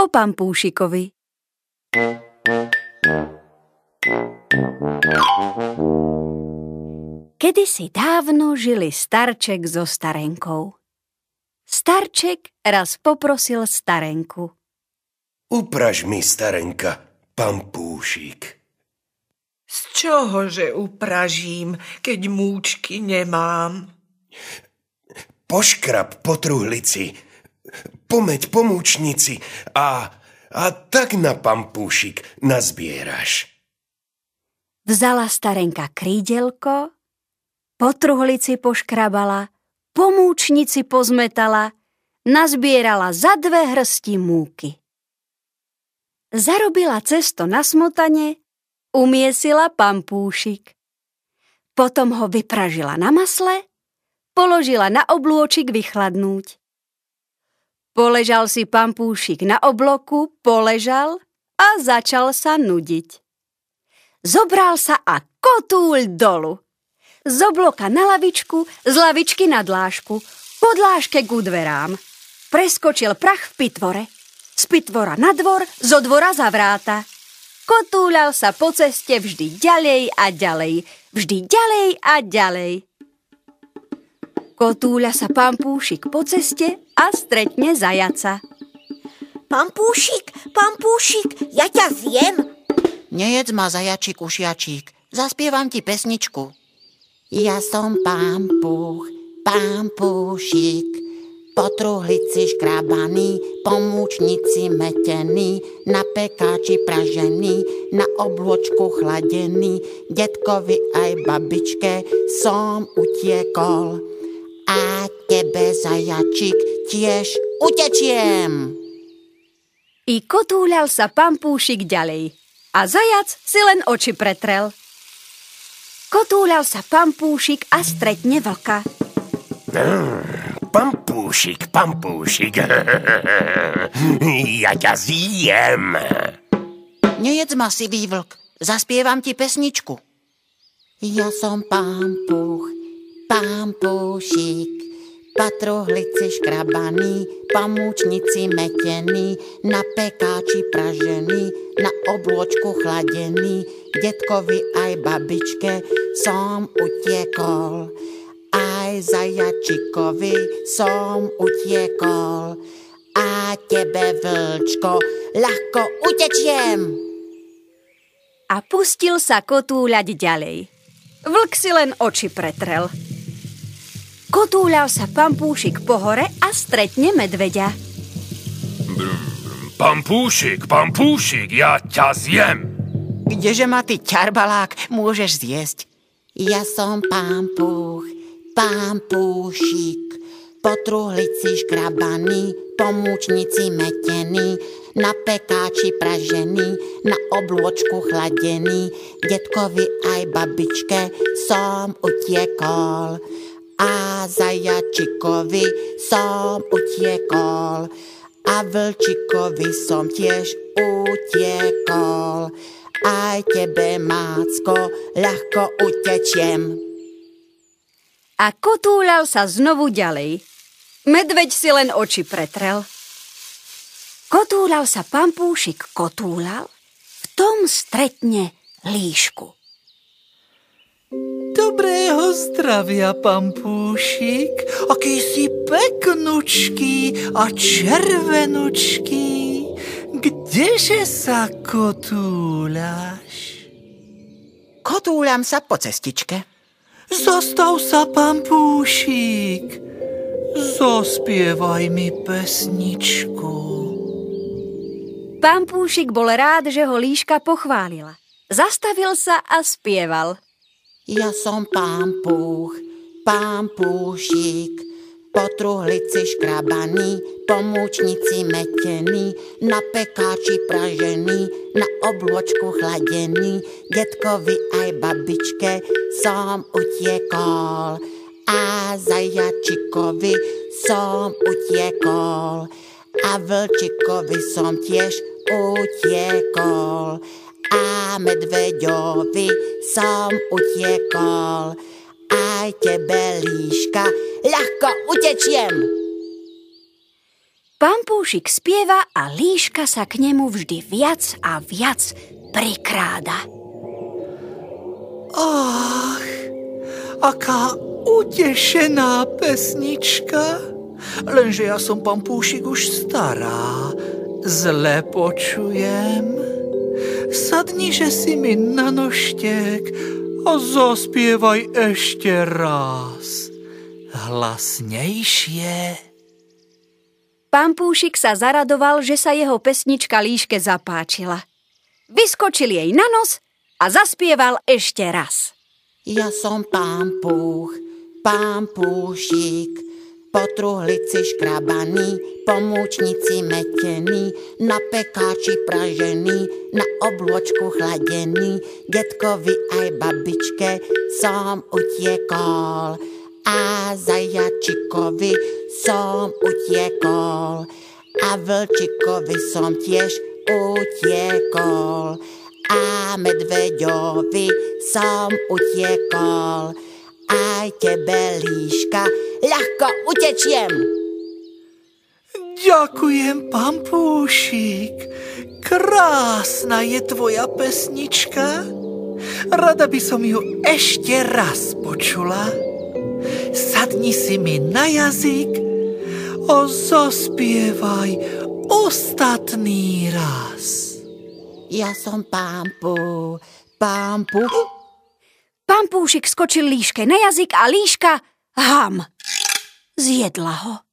o pampúšikovi. Kedysi dávno žili starček so starenkou. Starček raz poprosil starenku. Upraž mi, starenka, pampúšik. Z čohože upražím, keď múčky nemám? Poškrab po truhlici, pomeď po múčnici a tak na pampúšik nazbieraš. Vzala starenka krídelko, po truhlici poškrabala, po múčnici pozmetala, nazbierala za 2 hrsti múky. Zarobila cesto na smotane, umiesila pampúšik. Potom ho vypražila na masle, položila na oblôčik vychladnúť. Poležal si pampúšik na obloku, poležal a začal sa nudiť. Zobral sa a kotúľ dolu. Z obloka na lavičku, z lavičky na dlážku, po dlážke ku dverám. Preskočil prach v pitvore. Z pitvora na dvor, zo dvora za vráta. Kotúľal sa po ceste vždy ďalej a ďalej, vždy ďalej a ďalej. Kotúľa sa pampúšik po ceste a stretne zajaca. Pampúšik, pampúšik, ja ťa zjem. Nejedz ma, zajačík ušiačík, zaspievam ti pesničku. Ja som pampúch, pampúšik, po truhlici škrabaný, po múčnici metený, na pekáči pražený, na oblôčku chladený, detkovi aj babičke som utiekol. A tebe, zajačík, tiež utečiem. I kotúľal sa pampúšik ďalej a zajac si len oči pretrel. Kotúľal sa pampúšik a stretne vlka. Pampúšik, pampúšik, ja ťa zjem. Nejedz ma, sivý vlk, zaspievam ti pesničku. Ja som pampúch, pampúšik, po truhlici škrabaný, po múčnici metený, na pekáči pražený, na oblôčku chladený, detkovi aj babičke som utiekol. Aj zajačikovi som utiekol. A tebe, vlčko, ľahko utečiem. A pustil sa kotúľať ďalej. Vlk si len oči pretrel. Kotúľal sa pampúšik po hore a stretne medveďa. Pampúšik, pampúšik, ja ťa zjem. Kdeže ma ty, ťarbalák, môžeš zjesť? Ja som pampúch, pampúšik, po truhlici škrabaný, po múčnici metený, na pekáči pražený, na oblôčku chladený, detkovi aj babičke som utiekol. A zajačikovi som utiekol. A vlčikovi som tiež utiekol. Aj tebe, mácko, ľahko utečiem. A kotúľal sa znovu ďalej. Medveď si len oči pretrel. Kotúľal sa pampúšik, kotúľal, v tom stretne líšku. Dobrého zdravia, pampúšik, aký si peknučký a červenučký. Kdeže sa kotúľaš? Kotúľam sa po cestičke. Zastav sa, pampúšik, zaspievaj mi pesničku. Pampúšik bol rád, že ho líška pochválila. Zastavil sa a spieval. Ja som pampúch, pampúšik, po truhlici škrabaný, po múčnici metený, na pekáči pražený, na oblôčku chladený, detkovi aj babičke som utiekol. A zajačikovi som utiekol. A vlčikovi som tiež utiekol. A medveďovi som utiekol. Aj tebe, líška, ľahko utečiem. Pampúšik spieva a líška sa k nemu vždy viac a viac prikráda. Ach, aká utešená pesnička. Lenže ja som, Pampúšik, už stará. Zle počujem. Sadni, že si mi na noštek a zaspievaj ešte raz. Hlasnejšie. Pampúšik sa zaradoval, že sa jeho pesnička líške zapáčila. Vyskočil jej na nos a zaspieval ešte raz. Ja som Pampúch, Pampúšik, po truhlici škrabaný, po múčnici metený, na pekáči pražený, na oblôčku chladený, detkovi aj babičke som utiekol. A zajačikovi som utiekol a vlčikovi som tiež utiekol a medveďovi som utiekol. Aj tebe, líška, ľahko utečiem. Ďakujem, Pampúšik. Krásna je tvoja pesnička. Rada by som ju ešte raz počula. Sadni si mi na jazyk a zaspievaj ostatný raz. Ja som Pampúch. Pampúšik skočil líške na jazyk a líška zjedla ho.